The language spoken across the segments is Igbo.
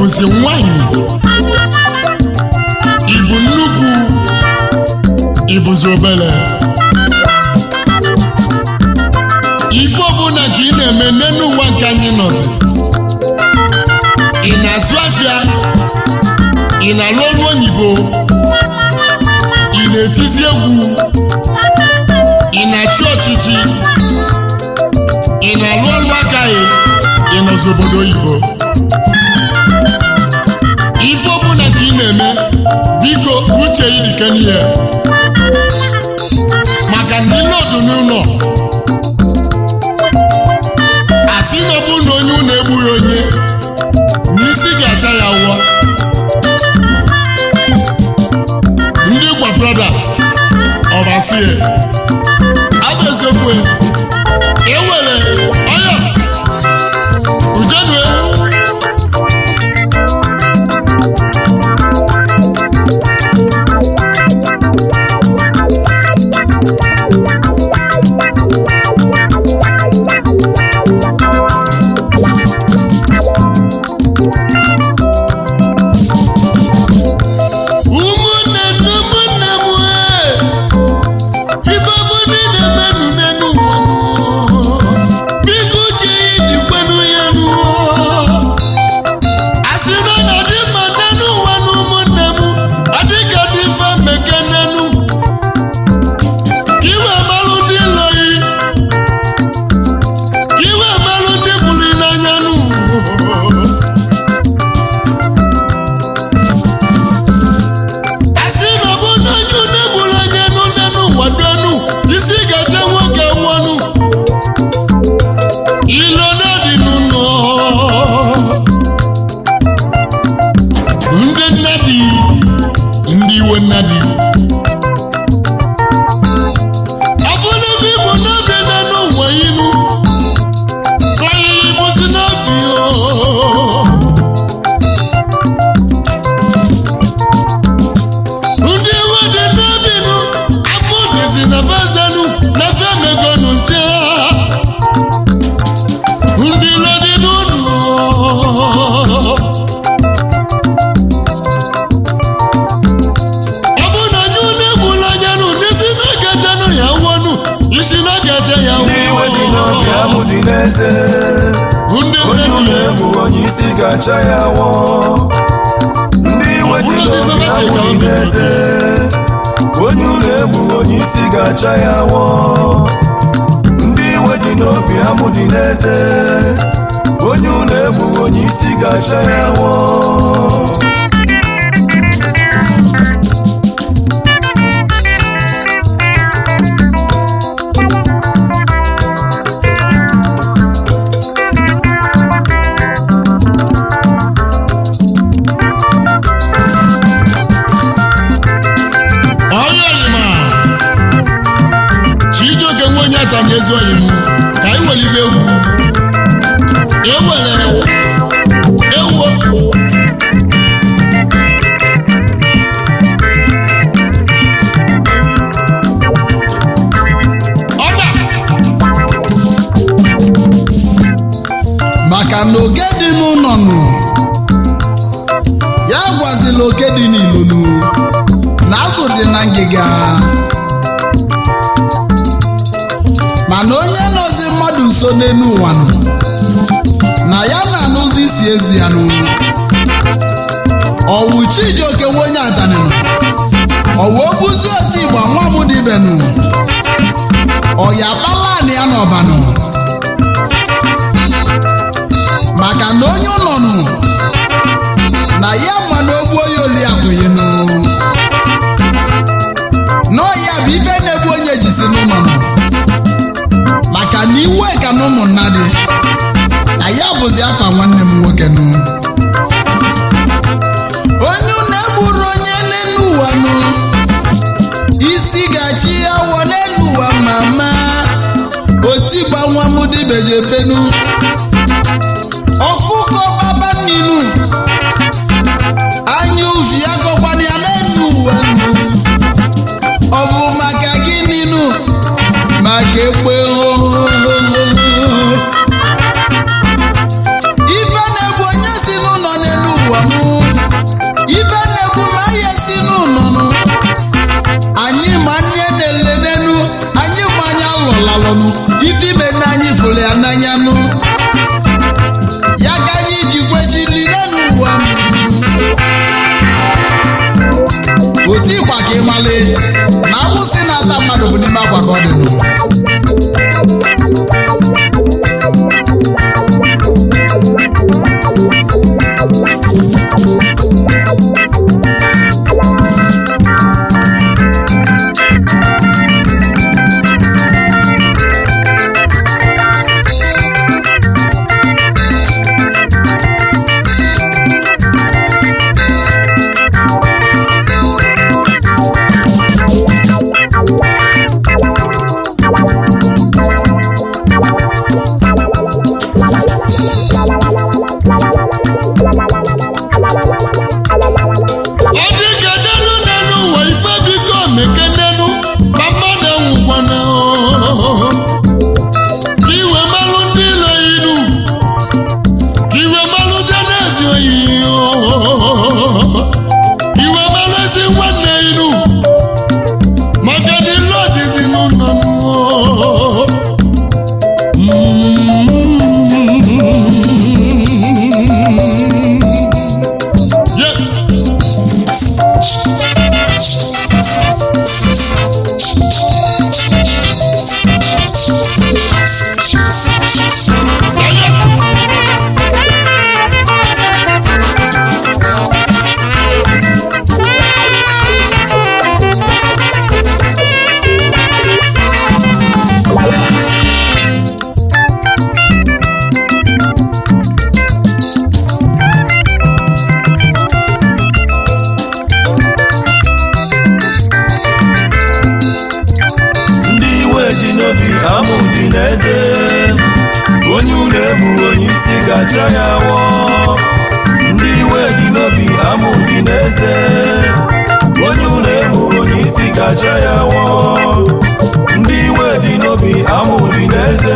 ịbụzi nwanyị, ịbụ nnukwu, ịbụzi obere. Ife ọbụla ka ị na-eme n'elu ụwa nke anyị nọzi, ị na-azụ afịa, ị na-alụ ọrụ oyibo, ị na-etizi egwu, ị na-achị ọchịchị, ị na-alụ ọrụ aka gị, ị nọzi obodo oyibo. Ife ọbụla ka ị na-eme, biko uche gị dịka n'ihe, maka ndị nọdụ n'ụlọ asị na ọ bụ na onye ụlọ egbughị onye n'isi ga-acha ya ụwa. Ndị Gwa Brothers ọbasie abụ eziokwu ewere ọya ujenue ife na-egbu onye si n'ụlọ n'elu ụwa fụrụ ya n'anya nụ ya ka anyị ji kwechiri n'ụwa otu ịgba ka ịmalị na agbụsị na-ata mmadụ bụ n'ime akwa ka ọ dị nụ onye unu egbu onye isi gacha ya wọ ndị iwe dị n'obi amụ dị n'eze onye unu egbu onye isi gacha ya wọ ndị iwe dị n'obi amụ dị n'eze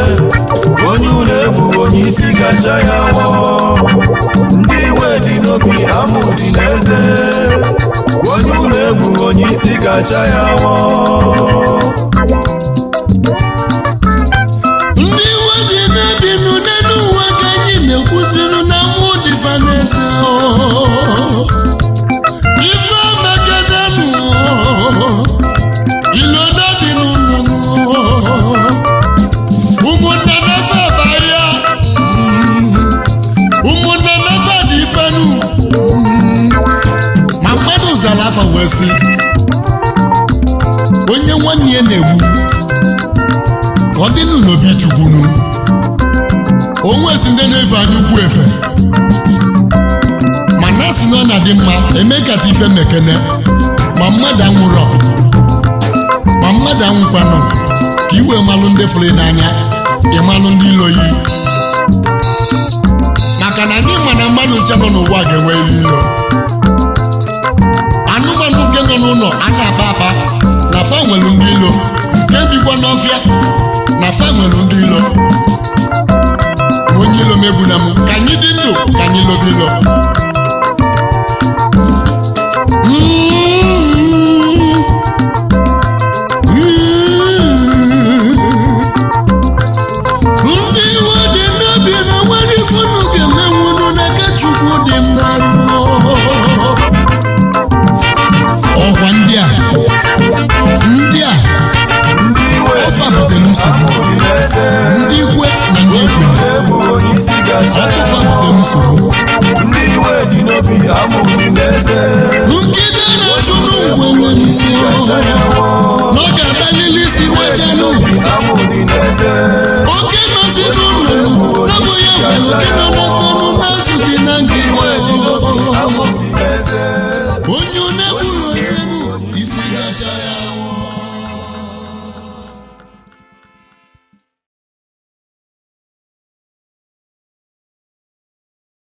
onye unu egbu onye isi gacha ya wọ ndị iwe dị n'obi amụ dị n'eze onye unu egbu onye isi gacha ya wọ onye nwanne ya na-egbu ọ dị n'obi chukwunu onwezi ndị na-efe anya ukwu efe ma na-asị na ọ na-adị mma emekata ife mekene ma mmadụ anwụrọ ma mmadụ anwụkwanụ ka iwe malụ ndị fụrụ n'anya ịmalụ ndị ilo yi maka na ndị ma na mmadụ nche nọ n'ụwa ga-enwe ilo